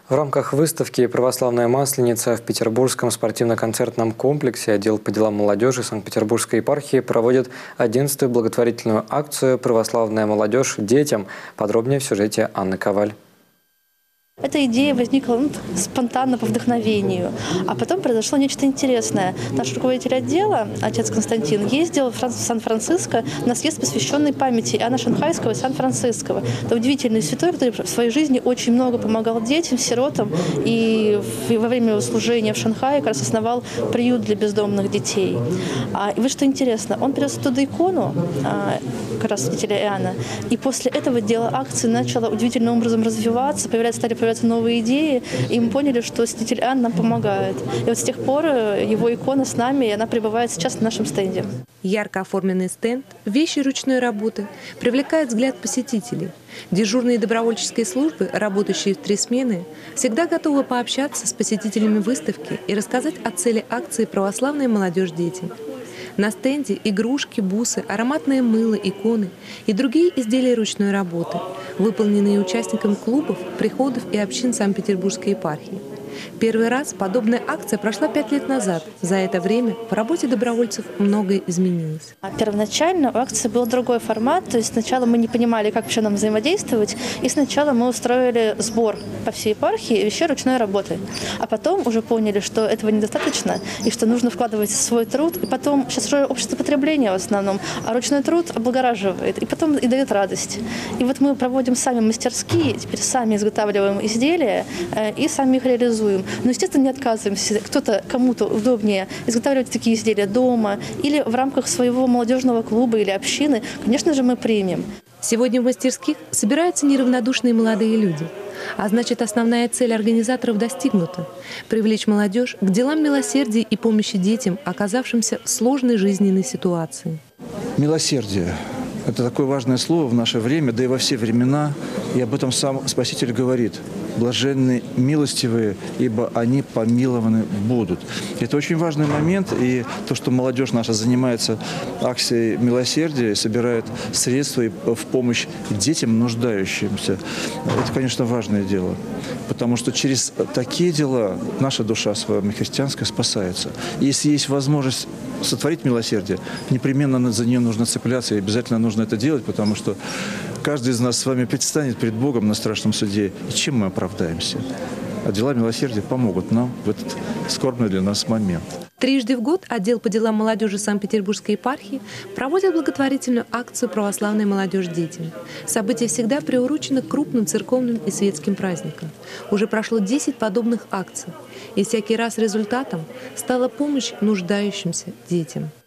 В рамках выставки «Православная масленица» в Петербургском спортивно-концертном комплексе отдел по делам молодежи Санкт-Петербургской епархии проводит 11-ю благотворительную акцию «Православная молодежь детям». Подробнее в сюжете Анны Коваль. Эта идея возникла спонтанно по вдохновению, а потом произошло нечто интересное. Наш руководитель отдела, отец Константин, ездил в Сан-Франциско на съезд, посвященный памяти Иоанна Шанхайского и Сан-Франциского. Это удивительный святой, который в своей жизни очень много помогал детям, сиротам, и во время его служения в Шанхае как раз основал приют для бездомных детей. И вот что интересно, он привез оттуда икону как раз святителя Иоанна, и после этого дело акции начало удивительным образом развиваться, стали появляться новые идеи, и мы поняли, что святитель Иоанн нам помогает. И вот с тех пор его икона с нами, и она пребывает сейчас на нашем стенде. Ярко оформленный стенд, вещи ручной работы привлекает взгляд посетителей. Дежурные добровольческие службы, работающие в 3 смены, всегда готовы пообщаться с посетителями выставки и рассказать о цели акции «Православная молодежь детям». На стенде игрушки, бусы, ароматное мыло, иконы и другие изделия ручной работы, выполненные участниками клубов, приходов и общин Санкт-Петербургской епархии. Первый раз подобная акция прошла 5 лет назад. За это время в работе добровольцев многое изменилось. Первоначально у акции был другой формат. То есть сначала мы не понимали, как вообще нам взаимодействовать. И сначала мы устроили сбор по всей епархии вещей ручной работы. А потом уже поняли, что этого недостаточно и что нужно вкладывать свой труд. И потом, сейчас уже общество потребления в основном, а ручной труд облагораживает и потом и дает радость. И вот мы проводим сами мастерские, теперь сами изготавливаем изделия и сами их реализуем. Но, естественно, не отказываемся. Кому-то удобнее изготавливать такие изделия дома или в рамках своего молодежного клуба или общины. Конечно же, мы примем. Сегодня в мастерских собираются неравнодушные молодые люди. А значит, основная цель организаторов достигнута – привлечь молодежь к делам милосердия и помощи детям, оказавшимся в сложной жизненной ситуации. Милосердие – это такое важное слово в наше время, да и во все времена. И об этом сам Спаситель говорит. «Блаженны милостивые, ибо они помилованы будут». Это очень важный момент. И то, что молодежь наша занимается акцией милосердия, собирает средства в помощь детям, нуждающимся, это, конечно, важное дело. Потому что через такие дела наша душа с вами христианская спасается. И если есть возможность сотворить милосердие, непременно за нее нужно цепляться, и обязательно нужно это делать, потому что каждый из нас с вами предстанет перед Богом на страшном суде. И чем мы оправдаемся? А дела милосердия помогут нам в этот скорбный для нас момент. Трижды в год отдел по делам молодежи Санкт-Петербургской епархии проводит благотворительную акцию «Православная молодежь детям». Событие всегда приурочено к крупным церковным и светским праздникам. Уже прошло 10 подобных акций. И всякий раз результатом стала помощь нуждающимся детям.